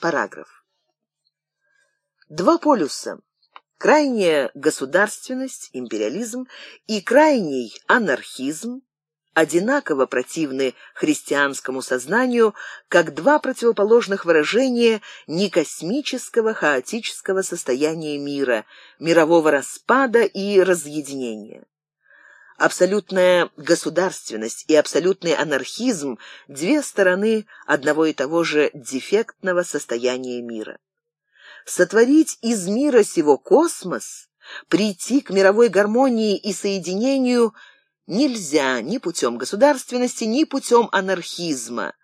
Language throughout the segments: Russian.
Параграф. Два полюса: крайняя государственность, империализм, и крайний анархизм одинаково противны христианскому сознанию, как два противоположных выражения некосмического хаотического состояния мира, мирового распада и разъединения. Абсолютная государственность и абсолютный анархизм – две стороны одного и того же дефектного состояния мира. Сотворить из мира сего космос, прийти к мировой гармонии и соединению нельзя ни путем государственности, ни путем анархизма.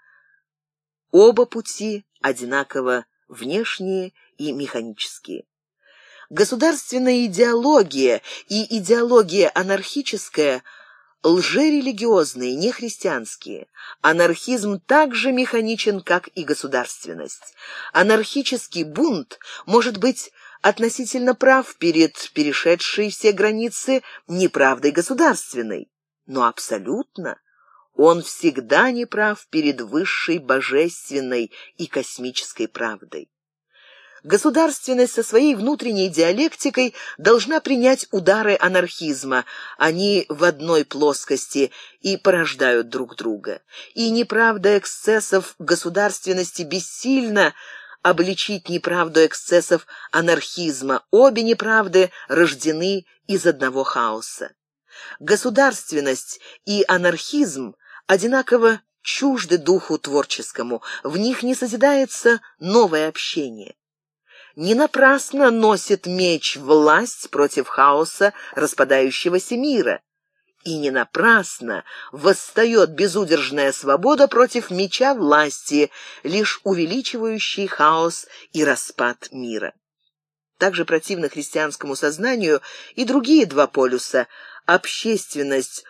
Оба пути одинаково внешние и механические. Государственная идеология и идеология анархическая лжерелигиозные, нехристианские. Анархизм так же механичен, как и государственность. Анархический бунт может быть относительно прав перед перешедшей все границы неправдой государственной, но абсолютно он всегда неправ перед высшей божественной и космической правдой. Государственность со своей внутренней диалектикой должна принять удары анархизма. Они в одной плоскости и порождают друг друга. И неправда эксцессов государственности бессильна обличить неправду эксцессов анархизма. Обе неправды рождены из одного хаоса. Государственность и анархизм одинаково чужды духу творческому. В них не созидается новое общение. Не напрасно носит меч власть против хаоса распадающегося мира, и не напрасно восстает безудержная свобода против меча власти, лишь увеличивающий хаос и распад мира. Также противны христианскому сознанию и другие два полюса – общественность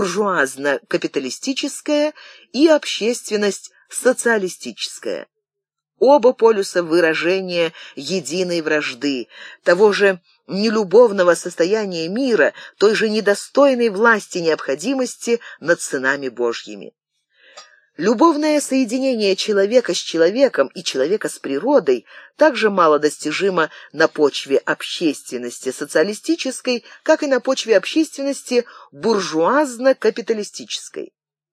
буржуазно-капиталистическая и общественность социалистическая. Оба полюса выражения единой вражды, того же нелюбовного состояния мира, той же недостойной власти необходимости над сынами Божьими. Любовное соединение человека с человеком и человека с природой также мало достижимо на почве общественности социалистической, как и на почве общественности буржуазно-капиталистической.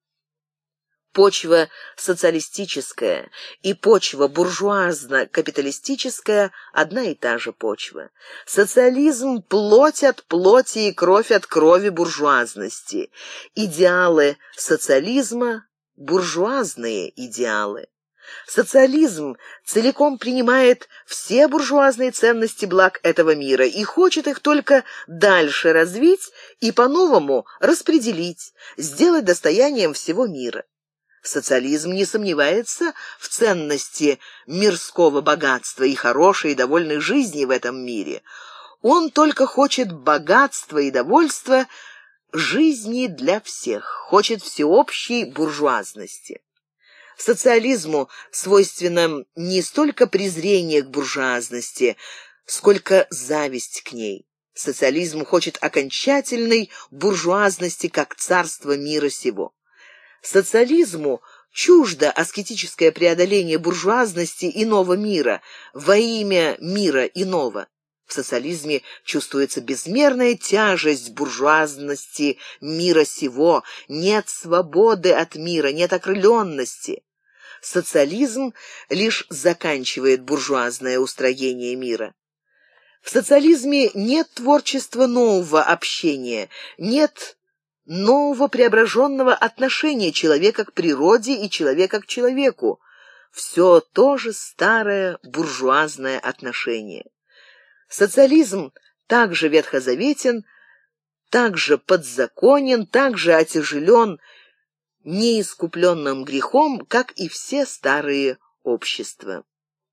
Почва социалистическая и почва буржуазно-капиталистическая одна и та же почва. Социализм – плоть от плоти и кровь от крови буржуазности. Идеалы социализма – буржуазные идеалы. Социализм целиком принимает все буржуазные ценности благ этого мира и хочет их только дальше развить и по-новому распределить, сделать достоянием всего мира. Социализм не сомневается в ценности мирского богатства и хорошей и довольной жизни в этом мире. Он только хочет богатства и довольства жизни для всех, хочет всеобщей буржуазности. Социализму свойственно не столько презрение к буржуазности, сколько зависть к ней. Социализм хочет окончательной буржуазности как царство мира сего. Социализму чуждо аскетическое преодоление буржуазности иного мира во имя мира иного. В социализме чувствуется безмерная тяжесть буржуазности мира сего, нет свободы от мира, нет окрыленности. Социализм лишь заканчивает буржуазное устроение мира. В социализме нет творчества нового общения, нет нового преображенного отношения человека к природе и человека к человеку. Все то же старое буржуазное отношение. Социализм также ветхозаветен, также подзаконен, также отяжелен неискупленным грехом, как и все старые общества.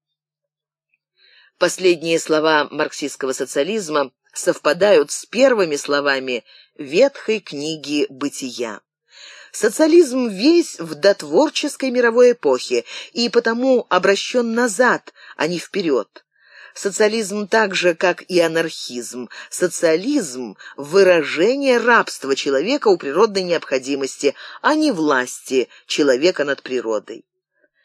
Последние слова марксистского социализма совпадают с первыми словами ветхой книги «Бытия». Социализм весь в дотворческой мировой эпохе и потому обращен назад, а не вперед. Социализм так же, как и анархизм. Социализм – выражение рабства человека у природной необходимости, а не власти человека над природой.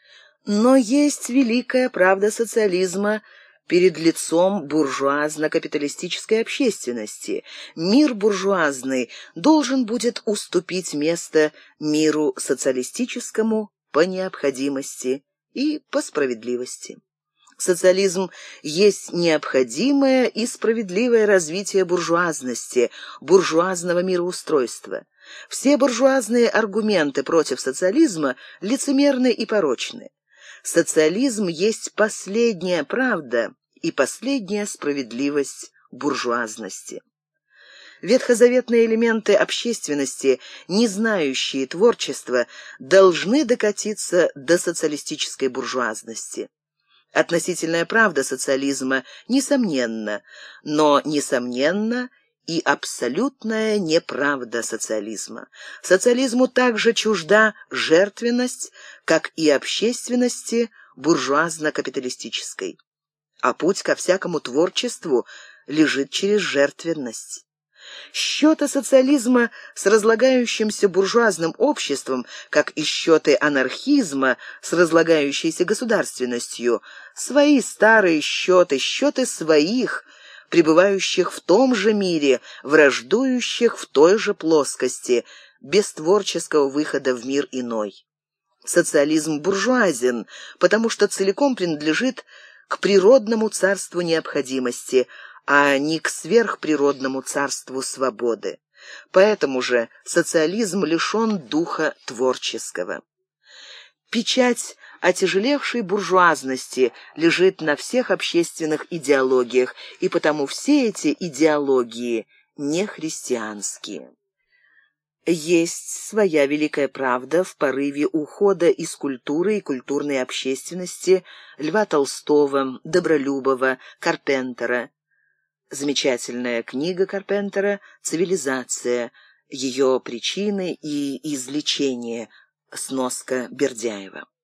Но есть великая правда социализма перед лицом буржуазно-капиталистической общественности. Мир буржуазный должен будет уступить место миру социалистическому по необходимости и по справедливости. Социализм есть необходимое и справедливое развитие буржуазности, буржуазного мироустройства. Все буржуазные аргументы против социализма лицемерны и порочны. Социализм есть последняя правда и последняя справедливость буржуазности. Ветхозаветные элементы общественности, не знающие творчества, должны докатиться до социалистической буржуазности. Относительная правда социализма несомненна, но несомненна и абсолютная неправда социализма. Социализму также чужда жертвенность, как и общественности буржуазно-капиталистической. А путь ко всякому творчеству лежит через жертвенность. Счеты социализма с разлагающимся буржуазным обществом, как и счеты анархизма с разлагающейся государственностью, свои старые счеты, счеты своих, пребывающих в том же мире, враждующих в той же плоскости, без творческого выхода в мир иной. Социализм буржуазен, потому что целиком принадлежит к природному царству необходимости, а не к сверхприродному царству свободы. Поэтому же социализм лишен духа творческого. Печать отяжелевшей буржуазности лежит на всех общественных идеологиях, и потому все эти идеологии не христианские. Есть своя великая правда в порыве ухода из культуры и культурной общественности Льва Толстого, Добролюбова, Карпентера. Замечательная книга Карпентера «Цивилизация. Ее причины и излечение». Сноска Бердяева.